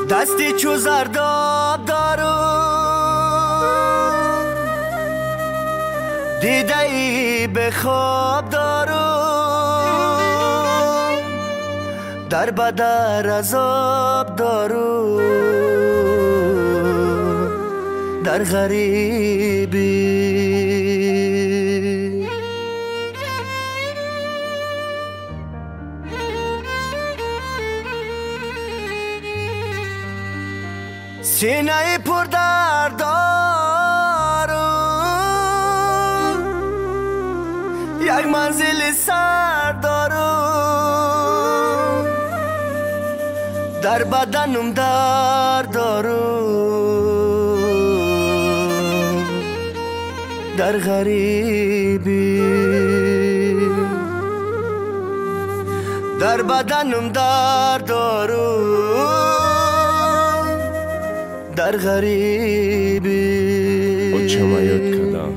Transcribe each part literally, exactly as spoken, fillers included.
دستی چو زرداب دارو دیده ای به خواب دارو در بدر عذاب دارو در غریبی سینه پر درد دارو یک منزل سر دارو در بدنم درد دارو در غریبی در بدنم درد دارو در غریبی اوچما یاد کردم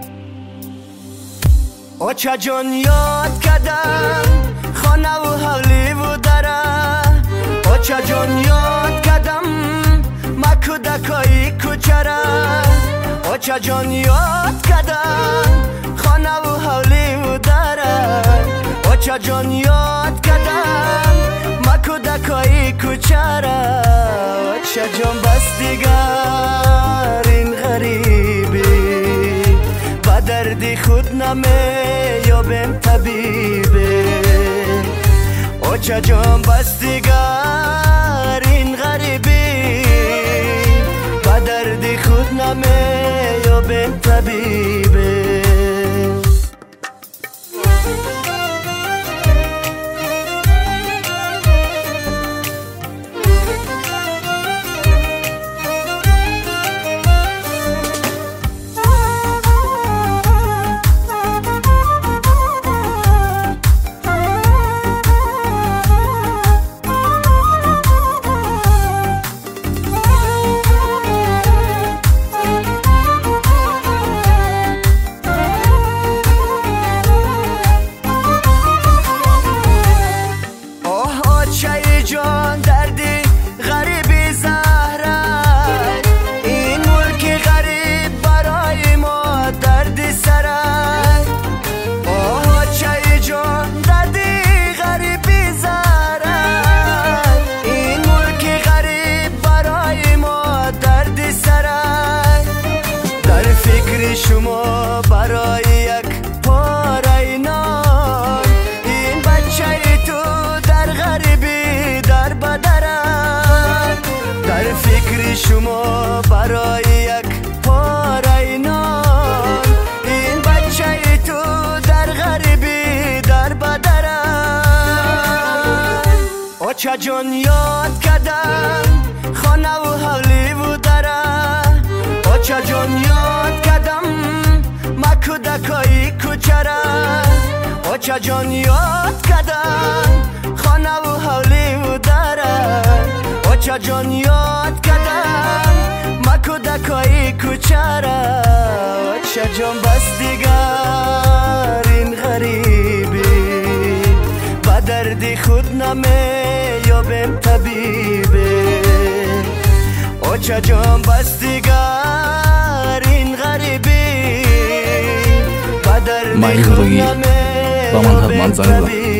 اوچا جان یاد کردم خانه و حولی و دره اوچا جان یاد کردم مکودکایی کچره اوچا جان یاد کردم خانه و حولی و دره اوچا جان یاد کردم مکودکایی کچره اوچا جان بس دیگر این غریبی با دردی خود نمی یابم طبیبه اوچا جان بس دیگر این غریبی با دردی خود نمی یابم طبیبه جان دردی غریبی زهره این ملک غریب برای ما دردی سره آه چای جان دردی غریبی زهره این ملک غریب برای ما دردی سره در فکر شما برای یک پاره نان این بچه تو در غریبی در بدرم در فکر شما برای یک پاره نان این بچه تو در غریبی در بدرم اوچا جان یاد کردم خانه و حولی و دره اوچا جان یاد کردم مکودکایی کچره اوچا جان یاد کردم خانه و حولی و دره اوچا جان یاد کردم مکودکایی کچره اوچا جان بس دیگر این غریبی با دردی خود نمی یابم طبیبه اوچا جان بس دیگر این غریبی با دردی خود نمی یابم طبیبه